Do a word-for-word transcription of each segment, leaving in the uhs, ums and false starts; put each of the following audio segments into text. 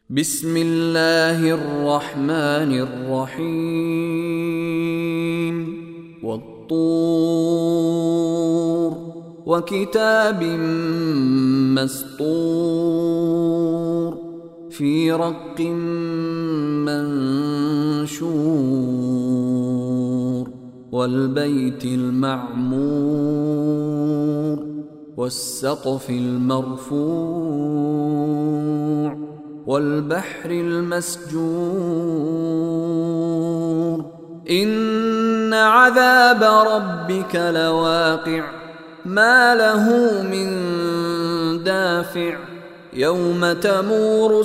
بسم الله الرحمن الرحيم والطور وكتاب مسطور في رق منشور والبيت المعمور والسقف المرفوع والبحر المسجور إن عذاب ربك لواقع ما له من دافع يوم تمور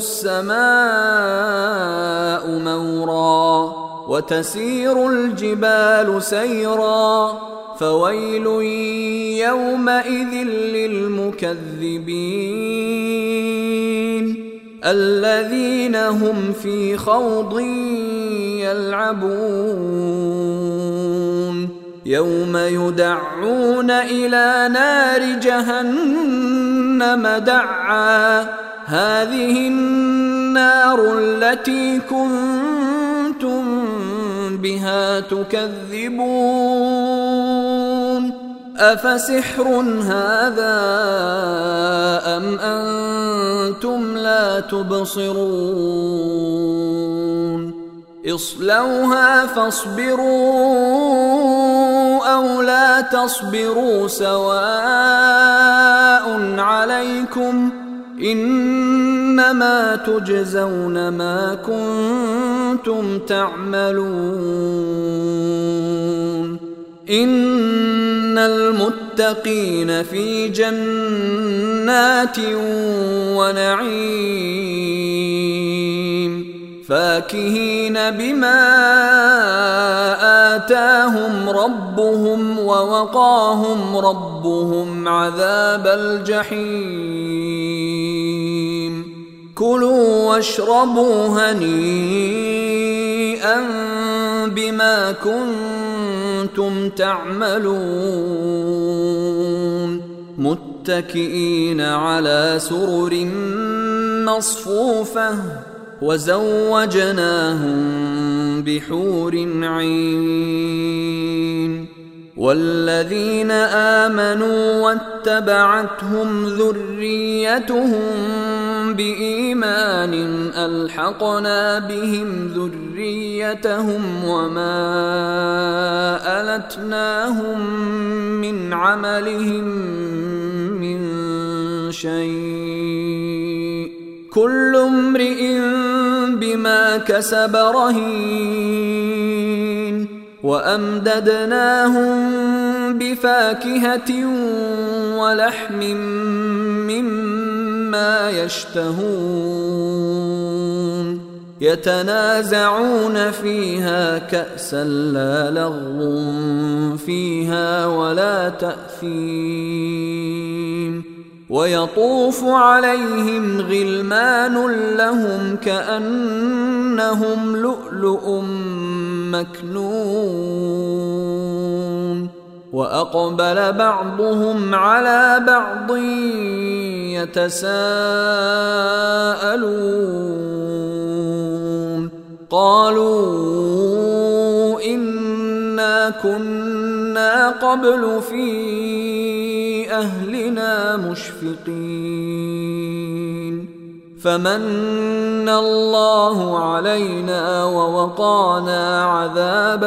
السماء مورا وتسير الجبال سيرا فويل يومئذ للمكذبين الذين هم في خوض يلعبون يوم يدعون إلى نار جهنم دعا هذه النار التي كنتم بها تكذبون أفسحر هذا أم أنتم لا تبصرون اصلوها فاصبروا أو لا تصبروا سواء عليكم إنما تجزون ما كنتم تعملون إن المتقين في جنات ونعيم فاكهين بما آتاهم ربهم ووقاهم ربهم عذاب الجحيم كلوا واشربوا هنيئا بما كنتم تعملون متكئين على سرر مصفوفة وزوجناهم بحور عين والذين آمنوا واتبعتهم ذريتهم بإيمان ألحقنا بهم ذريتهم وما ألتناهم من عملهم من شيء كل امرئ بما كسب رهين وأمددناهم بفاكهة ولحم مما يشتهون يتنازعون فيها كأسا لا لغو فيها ولا تأثيم ويطوف عليهم غلمان لهم كأنهم لؤلؤ مكنون وأقبل بعضهم على بعض يتساءلون قالوا إنا كنا قبل في أهلنا مشفقين فمن الله علينا ووقانا عذاب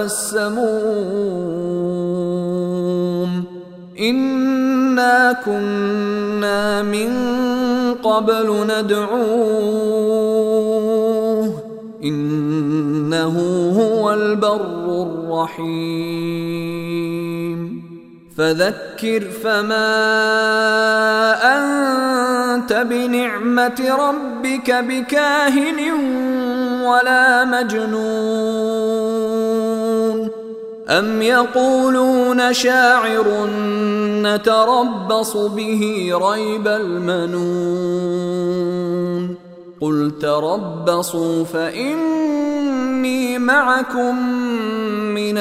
السموم إنا كنا من قبل ندعوه إنه هو البر الرحيم فذكر فما أنت بنعمة ربك بكاهن ولا مجنون أم يقولون شاعر نتربص به ريب المنون قل تربصوا فإني معكم من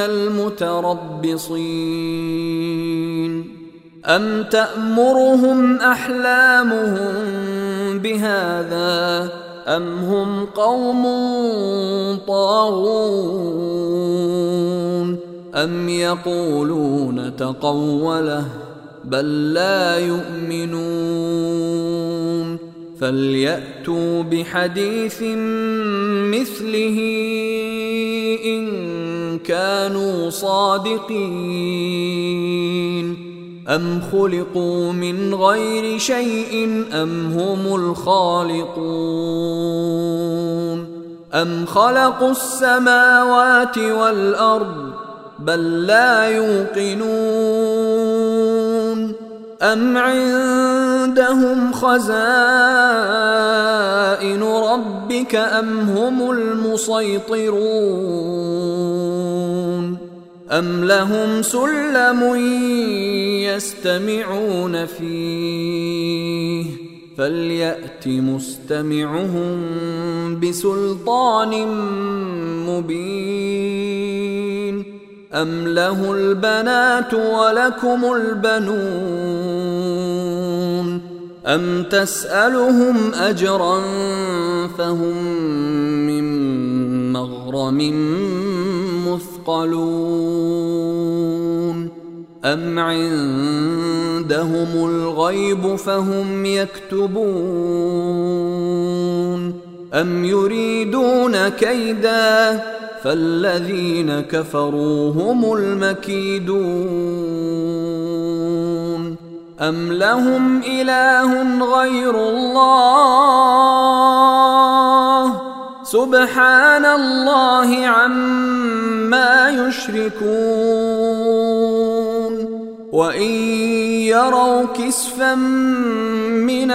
المتربصين أم تأمرهم أحلامهم بهذا أم هم قوم طاغون أم يقولون تقوله بل لا يؤمنون فليأتوا بحديث مثله إن كانوا صادقين أم خلقوا من غير شيء أم هم الخالقون أم خلقوا السماوات والأرض بل لا يوقنون أم عندهم خزائن ربك أم هم المسيطرون أم لهم سلم يستمعون فيه فليأت مستمعهم بسلطان مبين أم له البنات ولكم البنون أم تسألهم أجرا فهم من مغرم مثقلون أم عندهم الغيب فهم يكتبون أم يريدون كيدا فالذين كفروا هم المكيدون أم لهم إله غير الله سبحان الله عما يشركون وإن يروا كسفا من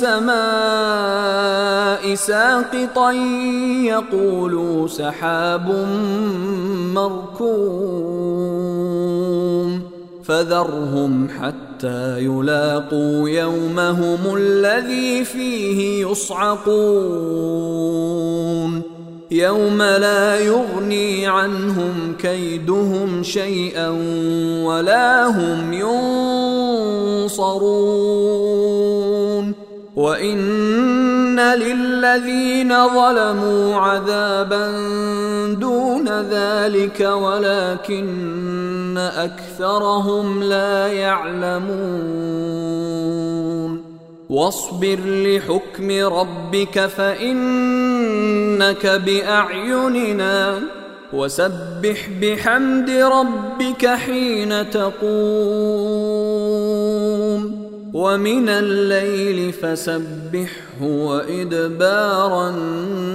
السماء ساقطا يقولوا سحاب مركوم فذرهم حتى يلاقوا يومهم الذي فيه يصعقون يوم لا يغني عنهم كيدهم شيئا ولا هم ينصرون وإن للذين ظلموا عذابا دون ذلك ولكن أكثرهم لا يعلمون واصبر لحكم ربك فإنك بأعيننا وسبح بحمد ربك حين تقوم ومن الليل فسبحه وإدبار النجوم